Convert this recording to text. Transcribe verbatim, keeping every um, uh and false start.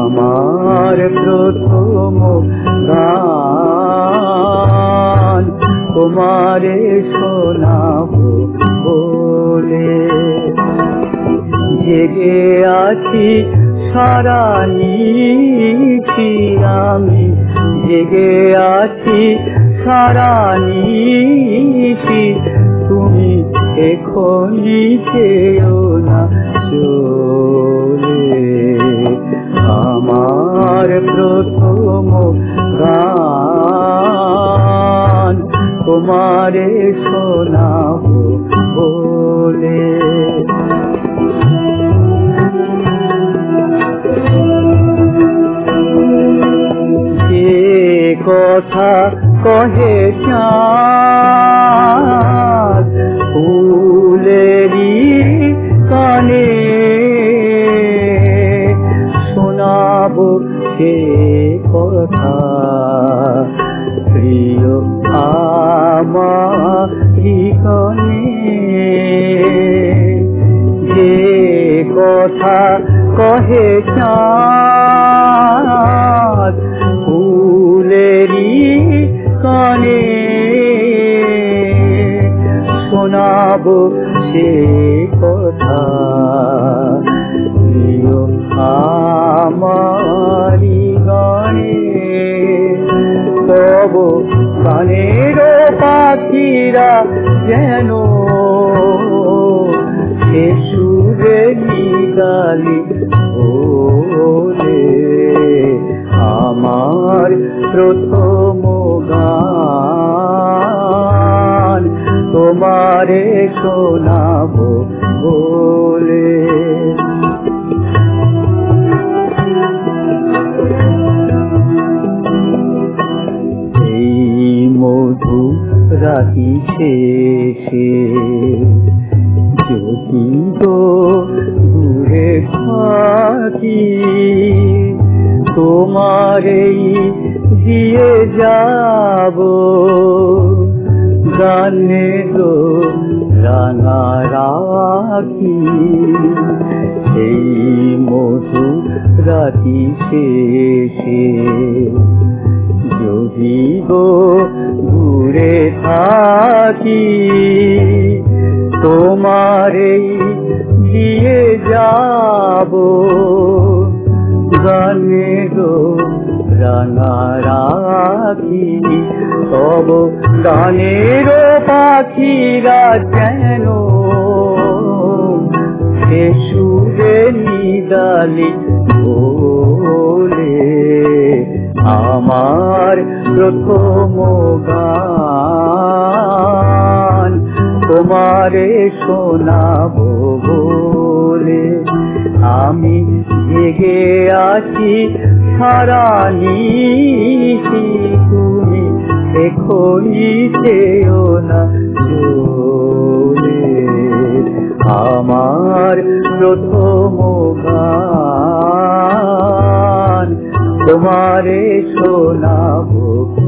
আমার প্রথম গান তোমারে শোনাবো বলে, জেগে আছি সারা নিশি আমি, জেগে আছি সারা নিশি, তুমি এখনই যেও না চলে। আমার প্রথম গান তোমারে শোনাবো বলে, যে কথা কহে চাঁদ ফুলেরই কানে, শোনাবো সে কথা প্রিয় আমারি কানে। যে কথা কহে চাঁদ ফুলেরই কানে, শোনাবো সে কথা প্রিয় আমারি গানে। তব গানের পাখিরা যেন সে সুরে নিগালি বলে, আমার প্রথম গান তোমারে শোনাবো বলে। এই মধু রাতি শেষে যদি তো দূরে থাকি, তোমারেই দিয়ে যাব গানে গো রাঙা রাখি। এই মধু রাতি শেষে যদি গো দূরে থাকি, তোমারেই দিয়ে যাব গানে গো রাঙা রাখি। তব গানের পাখিরা যেন সে সুরে নিগালি বলে, আমার প্রথম গান তোমারে শোনাবো বলে। আমি জেগে আছি সারা নিশি, তুমি এখনই যেও না চলে। আমার প্রথম গান তোমারে শোনাবো।